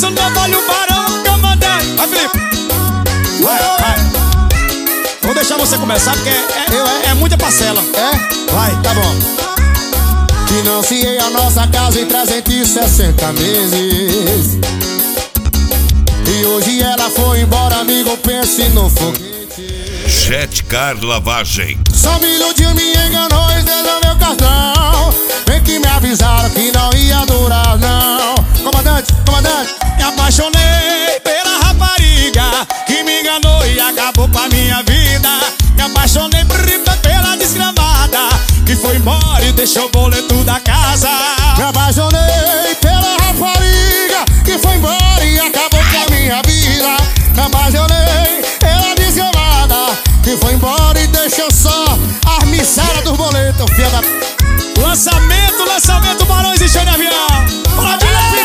isso não vale o barão que eu mandei. Vai, Felipe. Vai. Vou deixar você começar porque é muita parcela. É? Vai. Tá bom. Financiei a nossa casa em 360 meses. E hoje ela foi embora, amigo, pense no foguete. Jetcar Lavagem. Só me iludiu, me enganou e deu meu cartão. Bem que me avisaram que não ia durar, não. Comandante, Me apaixonei pela rapariga que me enganou e acabou com a minha vida. Me apaixonei pela desgramada que foi embora e deixou o boleto da casa. me apaixonei pela rapariga que foi embora e acabou com a minha vida. Me apaixonei pela desgramada que foi embora e deixou só a miséria dos boletos, filha da... Lançamento, Barões e Show de Avião. Bora,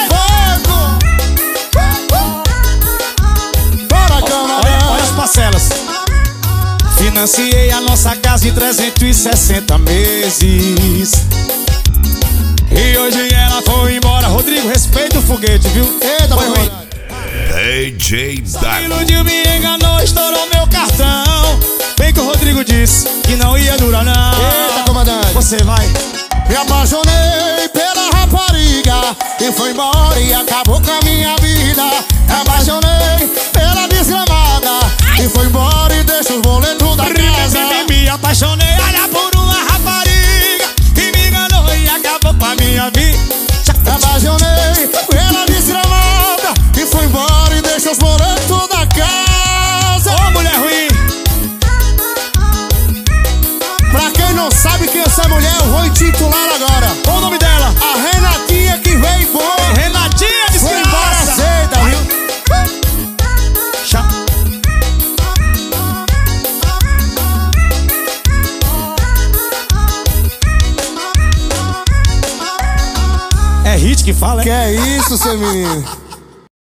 Bora, camarada. olha as parcelas. Financiei a nossa casa em 360 meses. E hoje ela foi embora. Rodrigo, respeita o foguete, viu? Eita, foi ruim. DJ Me Dago. iludiu, me enganou, estourou meu cartão. Bem que o Rodrigo disse que não ia durar, não. Eita, comandante. Você vai. Me apaixonei pela rapariga que foi embora e acabou com a minha vida. Me apaixonei pela desgramada que foi embora e deixou os boletos da casa. Me apaixonei, olha, por uma rapariga que me enganou e acabou com a minha vida. Me apaixonei pela desgramada que foi embora e deixou os boletos da casa. Ô, mulher ruim. Pra quem não sabe quem é essa mulher, eu vou intitular agora. Qual o nome dela? A Renatinha que veio embora. Renatinha Foi embora desgraça. cedo, viu? É hit que fala, Que é isso, seu menino?